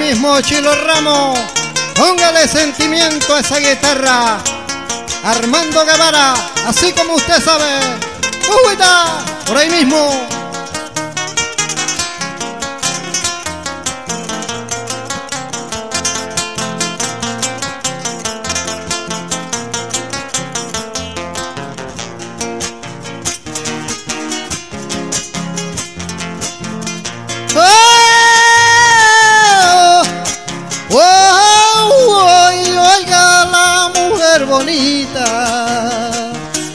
mismo Chilo Ramos, póngale sentimiento a esa guitarra. Armando Guevara, así como usted sabe. ¡Uita! Por ahí mismo. Oiga la mujer bonita,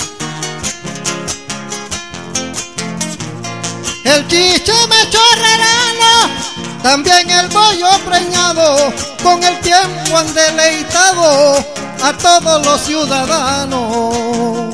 el chicheme chorrerano, también el bollo preñado, con el tiempo han deleitado a todos los ciudadanos.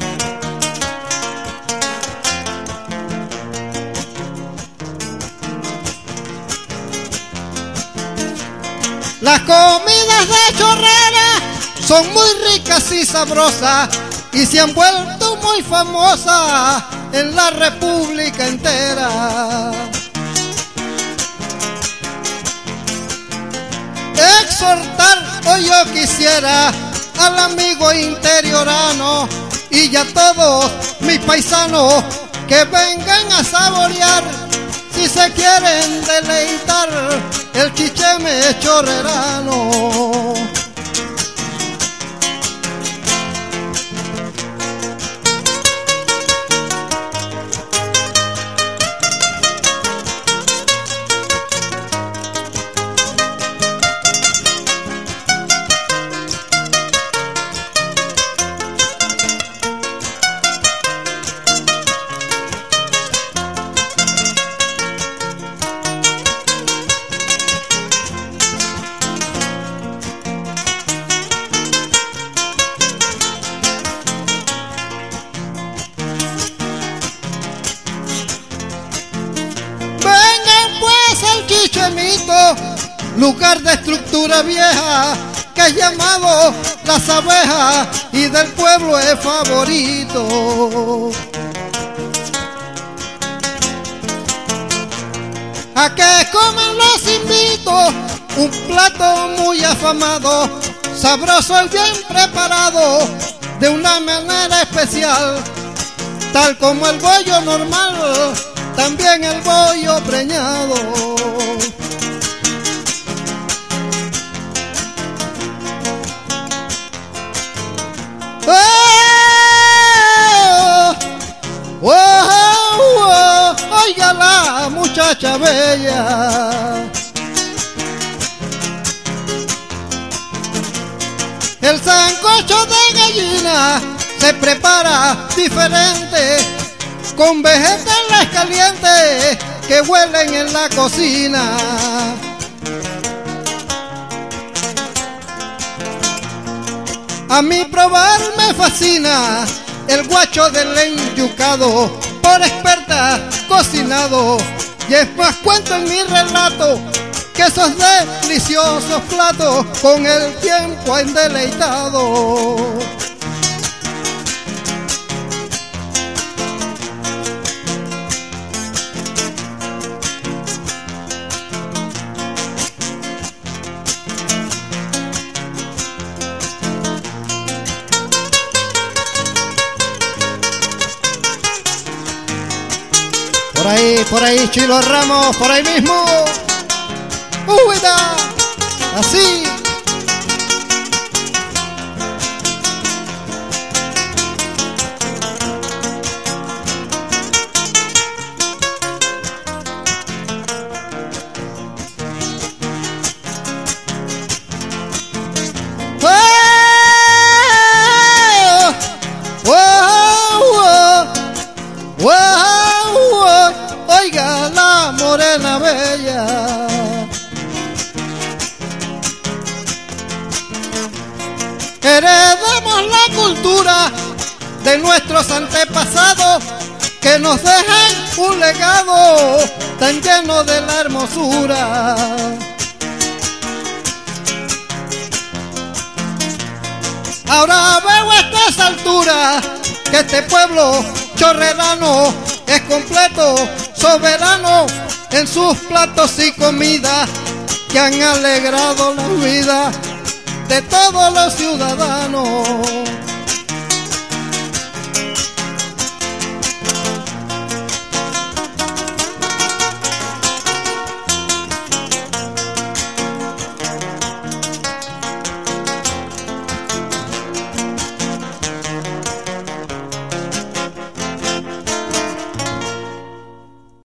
Las comidas de Chorrera son muy ricas y sabrosas y se han vuelto muy famosas en la República entera. Exhortar hoy yo quisiera al amigo interiorano y a todos mis paisanos que vengan a saborear, si se quieren deleitar, el chicheme chorrerano. Lugar de estructura vieja que es llamado Las Abejas y del pueblo es favorito. A que coman los invito un plato muy afamado, sabroso y bien preparado de una manera especial, tal como el bollo normal, también el bollo preñado. Oiga la muchacha bella, el sancocho de gallina se prepara diferente, con vegetales calientes que huelen en la cocina. A mí probar me fascina el guacho del enyucado, por experta cocinado, y es más cuento en mi relato que esos deliciosos platos con el tiempo han deleitado. Por ahí Chilo Ramos, por ahí mismo. ¡Uida! Así. Oiga la morena bella, heredamos la cultura de nuestros antepasados que nos dejan un legado tan lleno de la hermosura. Ahora veo a estas alturas que este pueblo chorrerano es completo, soberano en sus platos y comida, que han alegrado la vida de todos los ciudadanos.